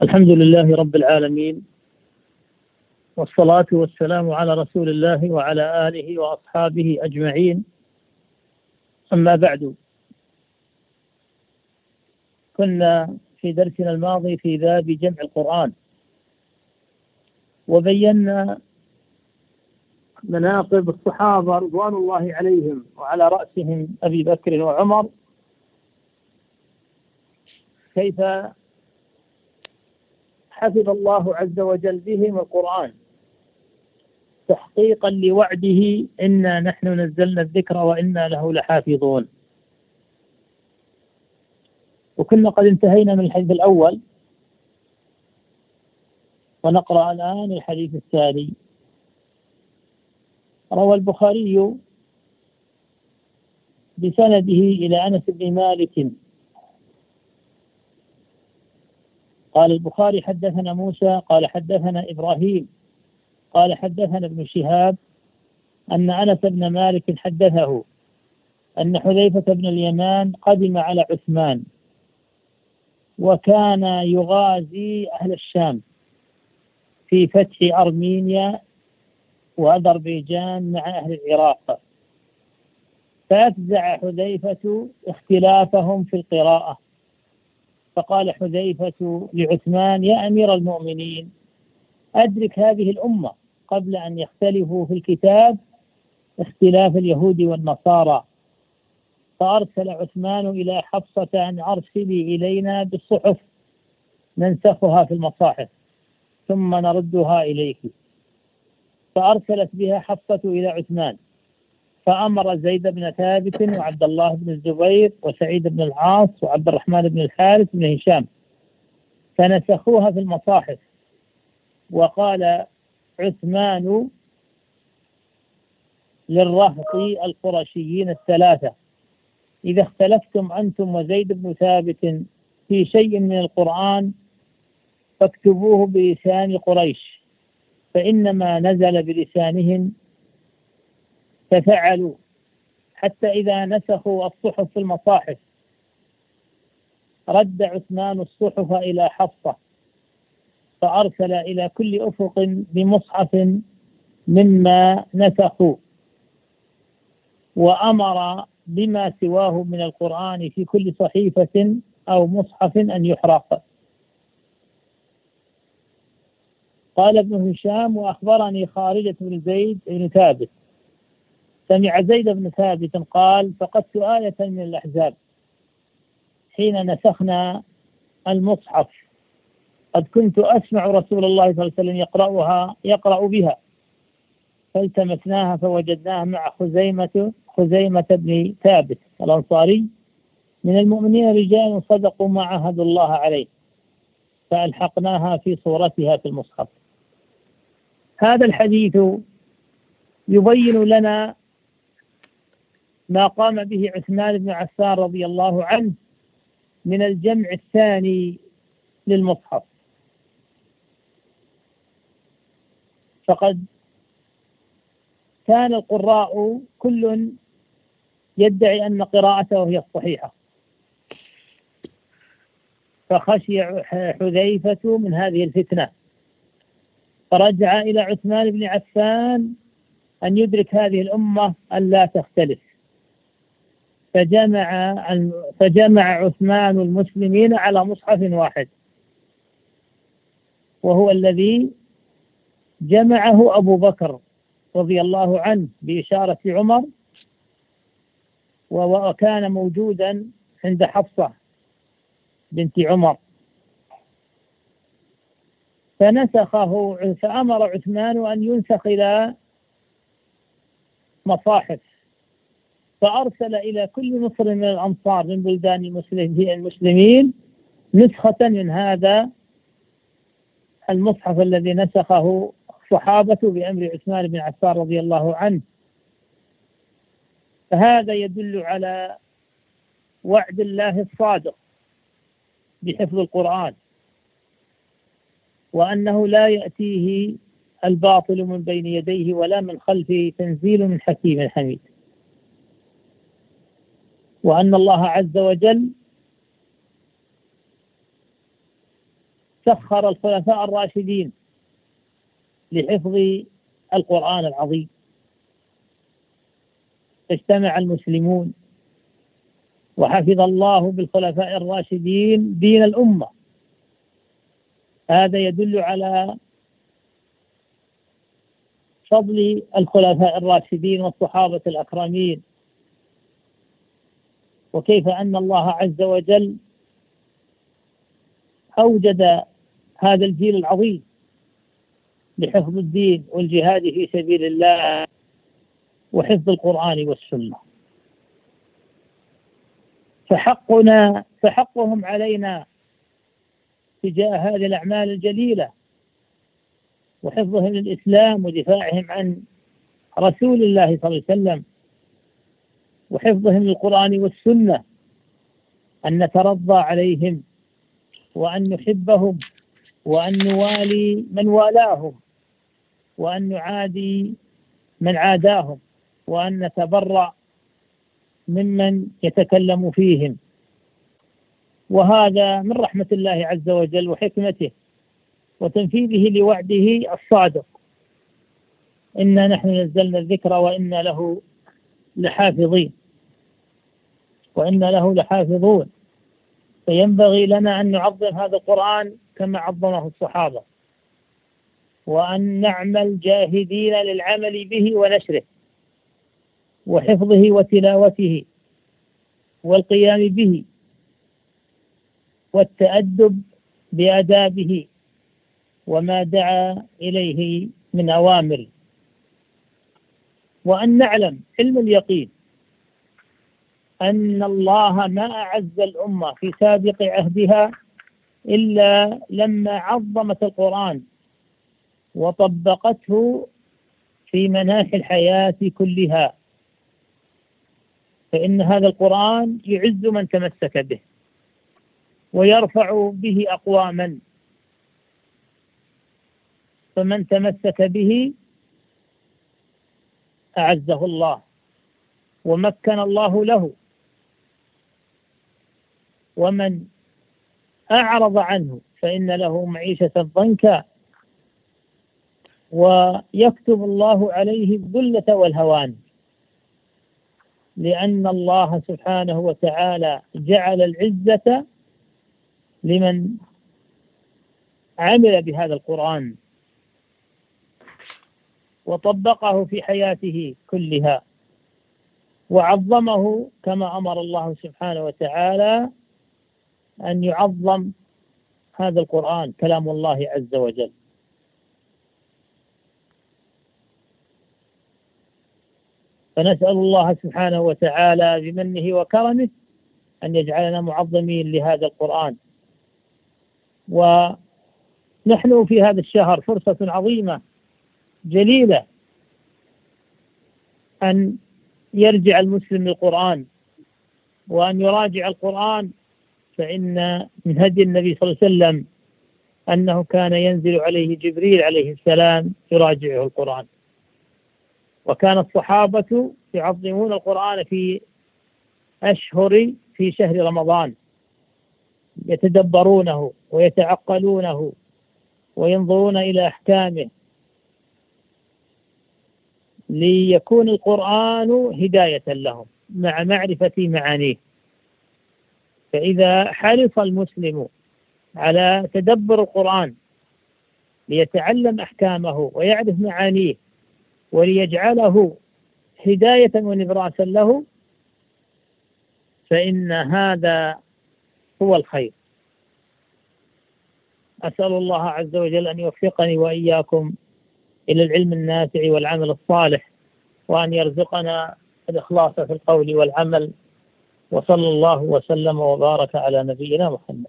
الحمد لله رب العالمين، والصلاة والسلام على رسول الله وعلى آله وأصحابه أجمعين. أما بعد، كنا في درسنا الماضي في باب جمع القرآن، وبينا مناقب الصحابة رضوان الله عليهم، وعلى رأسهم أبي بكر وعمر، كيف حفظ الله عز وجل بهم القرآن تحقيقا لوعده: إنا نحن نزلنا الذكر وإنا له لحافظون. وكنا قد انتهينا من الحديث الأول، ونقرأ الآن الحديث الثاني. روى البخاري بسنده إلى أنس بن مالك قال البخاري: حدثنا موسى قال حدثنا إبراهيم قال حدثنا ابن شهاب أن أنس بن مالك حدثه أن حذيفة بن اليمان قدم على عثمان، وكان يغازي أهل الشام في فتح أرمينيا وأذربيجان مع أهل العراق، فأفزع حذيفة اختلافهم في القراءة، فقال حذيفة لعثمان: يا أمير المؤمنين، أدرك هذه الأمة قبل أن يختلفوا في الكتاب اختلاف اليهود والنصارى. فأرسل عثمان إلى حفصة أن أرسلي إلينا بالصحف ننسخها في المصاحف ثم نردها إليك. فأرسلت بها حفصة إلى عثمان، فأمر زيد بن ثابت وعبد الله بن الزبير وسعيد بن العاص وعبد الرحمن بن الحارث بن هشام فنسخوها في المصاحف. وقال عثمان للرهط القرشيين الثلاثة: إذا اختلفتم أنتم وزيد بن ثابت في شيء من القرآن فاكتبوه بلسان قريش، فإنما نزل بلسانهم. ففعلوا حتى إذا نسخوا الصحف في المصاحف رد عثمان الصحف إلى حفصة، فأرسل إلى كل أفق بمصحف مما نسخوا، وأمر بما سواه من القرآن في كل صحيفة أو مصحف أن يحرق. قال ابن هشام: وأخبرني خارجة بن زيد بن ثابت سمع زيد بن ثابت قال: فقدت آية من الأحزاب حين نسخنا المصحف، قد كنت أسمع رسول الله صلى الله عليه وسلم يقرأ بها، فالتمسناها فوجدناها مع خزيمة بن ثابت الأنصاري من المؤمنين رجال صدقوا ما عاهدوا الله عليه، فألحقناها في صورتها في المصحف. هذا الحديث يبين لنا ما قام به عثمان بن عفان رضي الله عنه من الجمع الثاني للمصحف. فقد كان القراء كل يدعي أن قراءته هي الصحيحة، فخشي حذيفة من هذه الفتنة، فرجع إلى عثمان بن عفان أن يدرك هذه الأمة أن لا تختلف، فجمع عثمان المسلمين على مصحف واحد، وهو الذي جمعه أبو بكر رضي الله عنه بإشارة عمر، وكان موجودا عند حفصة بنت عمر، فنسخه. فأمر عثمان أن ينسخ إلى مصاحف، فأرسل إلى كل مصر من الأمصار من بلدان المسلمين نسخة من هذا المصحف الذي نسخه الصحابة بأمر عثمان بن عفان رضي الله عنه. فهذا يدل على وعد الله الصادق بحفظ القرآن، وأنه لا يأتيه الباطل من بين يديه ولا من خلفه، تنزيل من حكيم حميد، وأن الله عز وجل سخر الخلفاء الراشدين لحفظ القرآن العظيم، اجتمع المسلمون وحفظ الله بالخلفاء الراشدين دين الأمة. هذا يدل على فضل الخلفاء الراشدين والصحابة الأكرمين، وكيف أن الله عز وجل أوجد هذا الجيل العظيم لحفظ الدين والجهاد في سبيل الله وحفظ القرآن والسنة. فحقهم علينا تجاه هذه الأعمال الجليلة وحفظهم للإسلام ودفاعهم عن رسول الله صلى الله عليه وسلم وحفظهم للقرآن والسنة، أن نترضى عليهم وأن نحبهم وأن نوالي من والاهم وأن نعادي من عاداهم وأن نتبرأ ممن يتكلم فيهم. وهذا من رحمة الله عز وجل وحكمته وتنفيذه لوعده الصادق: إنا نحن نزلنا الذكر وإنا له لحافظون. فينبغي لنا أن نعظم هذا القرآن كما عظمه الصحابة، وأن نعمل جاهدين للعمل به ونشره وحفظه وتلاوته والقيام به والتأدب بآدابه وما دعا إليه من أوامر. وأن نعلم علم اليقين أن الله ما أعز الأمة في سابق عهدها إلا لما عظمت القرآن وطبقته في مناحي الحياة كلها، فإن هذا القرآن يعز من تمسك به ويرفع به أقواما، فمن تمسك به أعزه الله ومكن الله له، ومن أعرض عنه فإن له معيشة ضنكا ويكتب الله عليه الذلة والهوان، لأن الله سبحانه وتعالى جعل العزة لمن عمل بهذا القرآن وطبقه في حياته كلها وعظمه كما أمر الله سبحانه وتعالى أن يعظم هذا القرآن كلام الله عز وجل. فنسأل الله سبحانه وتعالى بمنه وكرمه أن يجعلنا معظمين لهذا القرآن. ونحن في هذا الشهر فرصة عظيمة جليلة أن يرجع المسلم للقرآن وأن يراجع القرآن، فإن من هدي النبي صلى الله عليه وسلم أنه كان ينزل عليه جبريل عليه السلام يراجعه القرآن، وكان الصحابة يعظمون القرآن في شهر رمضان، يتدبرونه ويتعقلونه وينظرون إلى أحكامه ليكون القرآن هداية لهم مع معرفة معانيه. فإذا حرص المسلم على تدبر القرآن ليتعلم أحكامه ويعرف معانيه وليجعله هداية ونبراسا له، فإن هذا هو الخير. أسأل الله عز وجل أن يوفقني وإياكم إلى العلم النافع والعمل الصالح، وأن يرزقنا الإخلاص في القول والعمل، وصلى الله وسلم وبارك على نبينا محمد.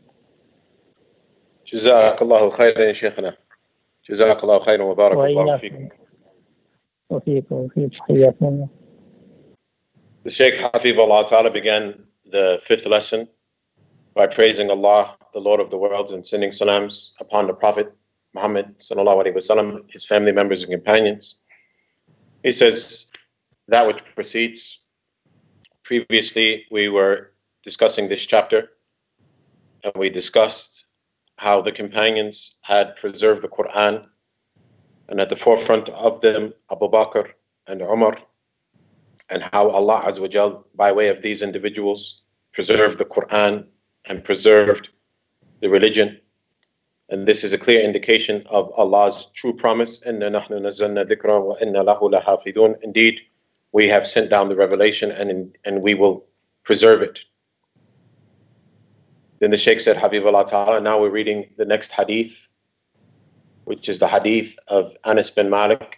جزاك الله خيرا يا شيخنا، جزاك الله خيرا وبارك الله فيكم. وفيكم حياكم الله. The Shaykh Hafizahullah Ta'ala began the 5th lesson by praising Allah, the Lord of the worlds, and sending salams upon the Prophet Muhammad sallallahu alaihi wasallam, his family members and companions. He says that which precedes. Previously, we were discussing this chapter, and we discussed how the companions had preserved the Quran, and at the forefront of them Abu Bakr and Umar, and how Allah Azza wa Jal, by way of these individuals, preserved the Quran and preserved the religion. And this is a clear indication of Allah's true promise. Inna nahnu nazzalna dhikra wa inna lahu lahafidhun. Indeed, we have sent down the revelation and we will preserve it. Then the Shaykh said, Habibullah Ta'ala, now we're reading the next hadith, which is the hadith of Anas bin Malik.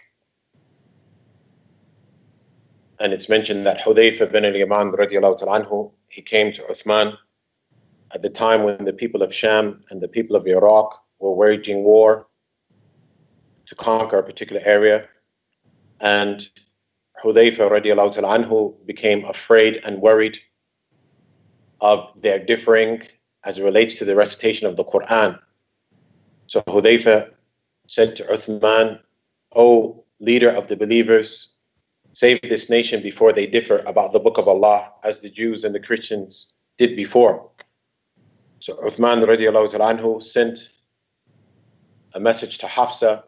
And it's mentioned that Hudayfa bin al-Yaman radiallahu ta'ala anhu, he came to Uthman at the time when the people of Sham and the people of Iraq were waging war to conquer a particular area. And Hudayfa radiallahu ta'ala anhu became afraid and worried of their differing as it relates to the recitation of the Quran. So Hudayfa said to Uthman, O leader of the believers, save this nation before they differ about the book of Allah, as the Jews and the Christians did before. So Uthman radiallahu ta'ala anhu sent a message to Hafsa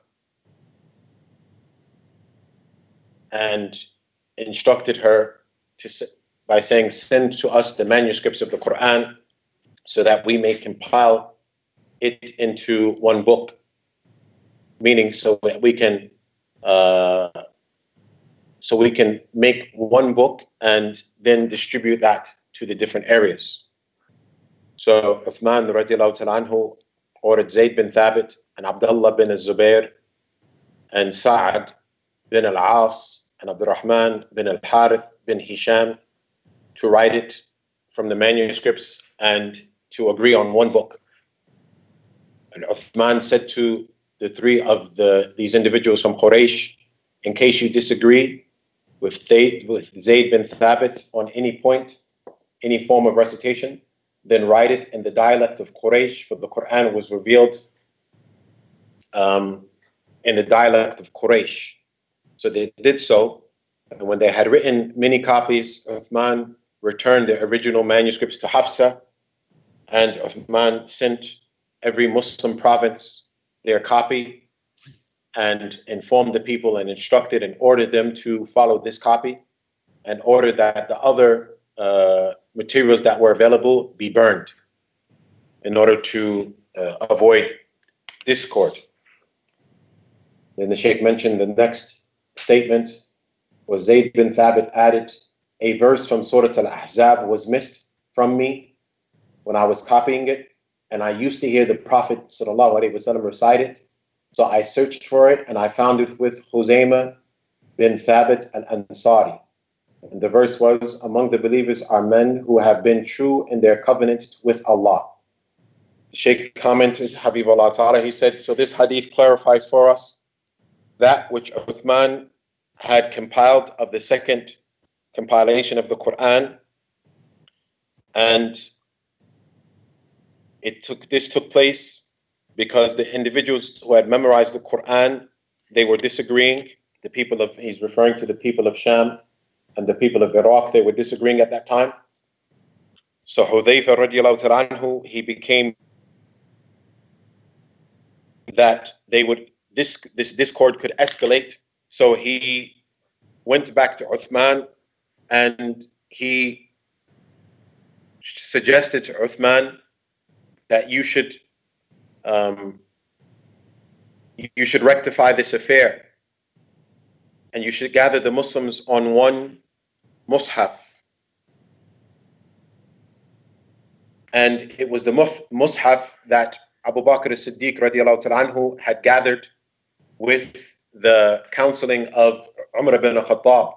and instructed her by saying, send to us the manuscripts of the Quran so that we may compile it into one book. Meaning so that we can make one book and then distribute that to the different areas. So Uthman radiallahu ta'ala anhu ordered Zayd bin Thabit and Abdullah bin al-Zubair and Sa'ad bin al-As and Abdurrahman bin al-Harith bin Hisham to write it from the manuscripts and to agree on one book. And Uthman said to the three of these individuals from Quraysh, in case you disagree with Zayd bin Thabit on any point, any form of recitation, then write it in the dialect of Quraysh, for the Quran was revealed in the dialect of Quraysh. So they did so, and when they had written many copies, Uthman returned the original manuscripts to Hafsa, and Uthman sent every Muslim province their copy and informed the people and instructed and ordered them to follow this copy, and ordered that the other materials that were available be burned in order to avoid discord. Then the Shaykh mentioned the next statement was Zayd bin Thabit added, a verse from Surah Al-Ahzab was missed from me when I was copying it, and I used to hear the Prophet ﷺ recite it. So I searched for it and I found it with Khuzaymah bin Thabit al-Ansari. And the verse was, among the believers are men who have been true in their covenant with Allah. The Shaykh commented, Habibullah Ta'ala, he said, so this hadith clarifies for us that which Uthman had compiled of the second compilation of the Quran, and this took place because the individuals who had memorized the Quran, they were disagreeing. He's referring to the people of Sham and the people of Iraq, they were disagreeing at that time. So Hudayfa radiallahu ta'ala anhu, he became that this discord could escalate. So he went back to Uthman and he suggested to Uthman that you should rectify this affair, and you should gather the Muslims on one mushaf. And it was the mushaf that Abu Bakr as-Siddiq radiallahu ta'ala anhu had gathered with the counseling of Umar ibn al-Khattab.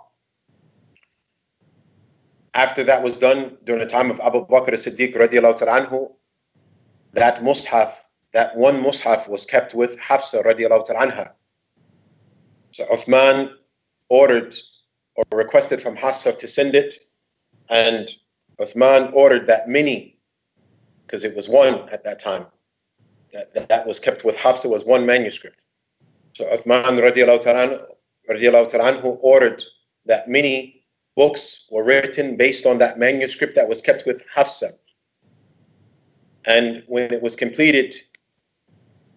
After that was done, during the time of Abu Bakr as-Siddiq radiallahu ta'ala anhu, that one mushaf was kept with Hafsa radiallahu ta'ala anha. So Uthman ordered or requested from Hafsa to send it, and Uthman ordered that many, because it was one at that time, that was kept with Hafsa was one manuscript. So Uthman radiallahu ta'ala anhu ordered that many books were written based on that manuscript that was kept with Hafsa. And when it was completed,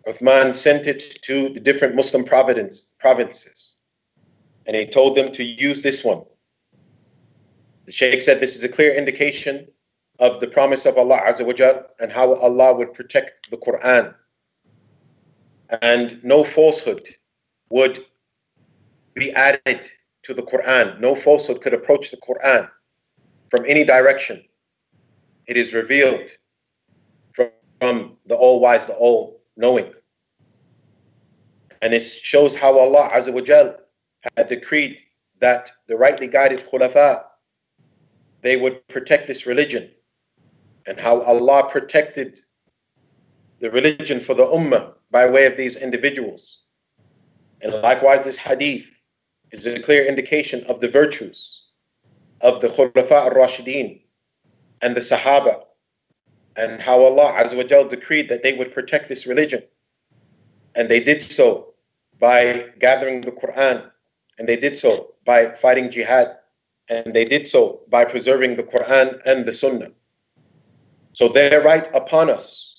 Uthman sent it to the different Muslim provinces, and he told them to use this one. The Shaykh said this is a clear indication of the promise of Allah Azza wa Jal and how Allah would protect the Quran. And no falsehood would be added to the Quran. No falsehood could approach the Quran from any direction. It is revealed from the All-Wise, the All-Knowing. And it shows how Allah Azza wa Jal had decreed that the rightly guided khulafa, they would protect this religion, and how Allah protected the religion for the ummah by way of these individuals. And likewise, this hadith is a clear indication of the virtues of the khulafa al-Rashideen and the Sahaba, and how Allah Azza wa Jal decreed that they would protect this religion. And they did so by gathering the Quran, and they did so by fighting jihad, and they did so by preserving the Quran and the Sunnah. So they're right upon us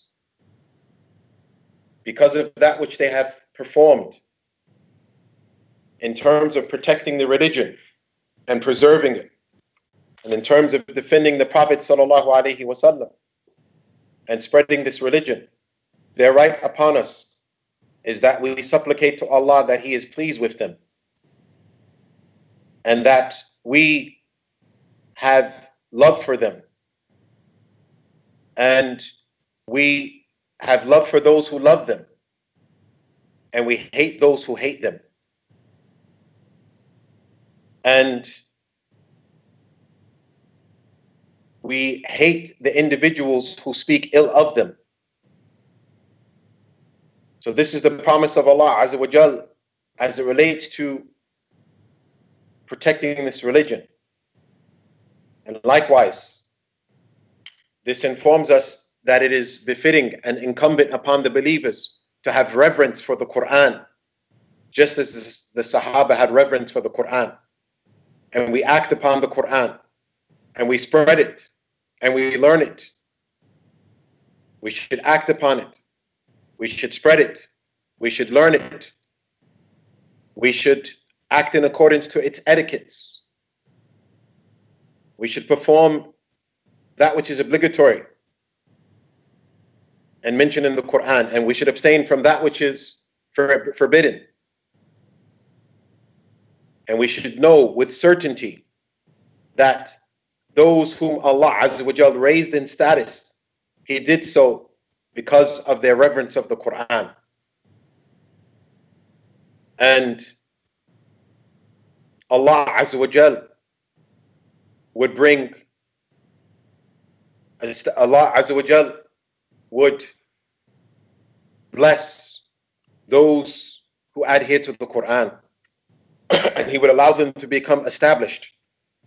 because of that which they have performed in terms of protecting the religion and preserving it, and in terms of defending the Prophet ﷺ and spreading this religion. They're right upon us is that we supplicate to Allah that He is pleased with them, and that we have love for them, and we have love for those who love them, and we hate those who hate them. And we hate the individuals who speak ill of them. So this is the promise of Allah Azza wa Jal as it relates to protecting this religion. And likewise, this informs us that it is befitting and incumbent upon the believers to have reverence for the Quran, just as the Sahaba had reverence for the Quran. And we act upon the Quran, and we spread it, and we learn it. We should act upon it. We should spread it. We should learn it. We should act in accordance to its etiquettes. We should perform that which is obligatory and mentioned in the Quran, and we should abstain from that which is forbidden. And we should know with certainty that those whom Allah Azza wa Jal raised in status, He did so because of their reverence of the Quran. And Allah Azza wa Jal would bring, Allah Azza wa Jal would bless those who adhere to the Quran, and He would allow them to become established.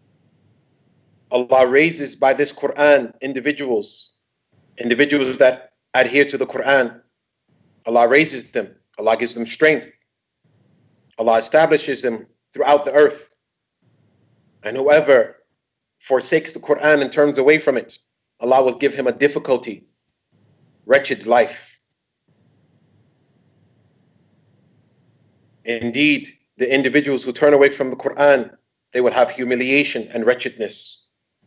Allah raises by this Quran individuals that adhere to the Quran. Allah raises them. Allah gives them strength. Allah establishes them throughout the earth. And whoever forsakes the Quran and turns away from it, Allah will give him a difficulty, wretched life. Indeed, the individuals who turn away from the Quran, they will have humiliation and wretchedness.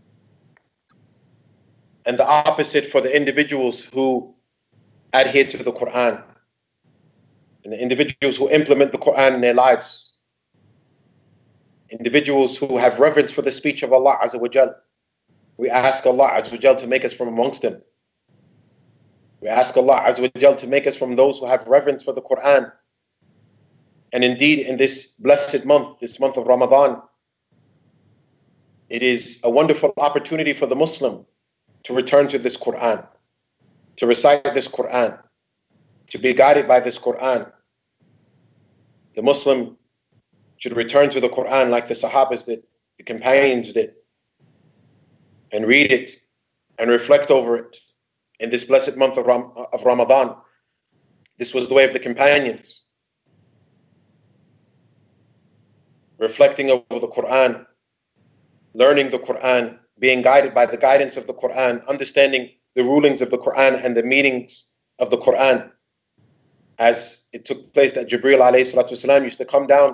And the opposite for the individuals who adhere to the Quran, and the individuals who implement the Quran in their lives, individuals who have reverence for the speech of Allah Azza wa Jal. We ask Allah Azza wa Jal to make us from amongst them. We ask Allah Azza wa Jal to make us from those who have reverence for the Quran. And indeed, in this blessed month, this month of Ramadan, it is a wonderful opportunity for the Muslim to return to this Quran, to recite this Quran, to be guided by this Quran. The Muslim should return to the Quran like the Sahabas did, the companions did, and read it and reflect over it in this blessed month of Ramadan. This was the way of the companions, reflecting over the Quran, learning the Quran, being guided by the guidance of the Quran, understanding the rulings of the Quran and the meanings of the Quran. as it took place that Jibreel alayhi salatu wasalam used to come down,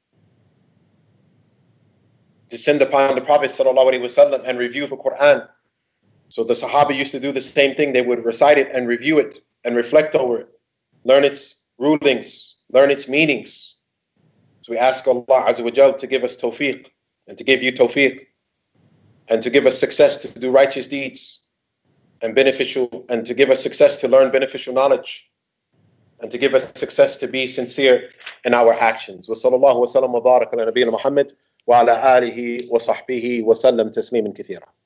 descend upon the Prophet sallallahu alaihi wasallam and review the Quran. So the Sahaba used to do the same thing. They would recite it and review it and reflect over it, learn its rulings, learn its meanings. So we ask Allah Azza wa Jal to give us tawfiq, and to give you tawfiq, and to give us success to do righteous deeds and beneficial, and to give us success to learn beneficial knowledge, and to give us success to be sincere in our actions. Wa sallallahu wa sallam wa barak ala nabiyyina Muhammad wa ala alihi wa sahbihi wa sallam tasliman kathira.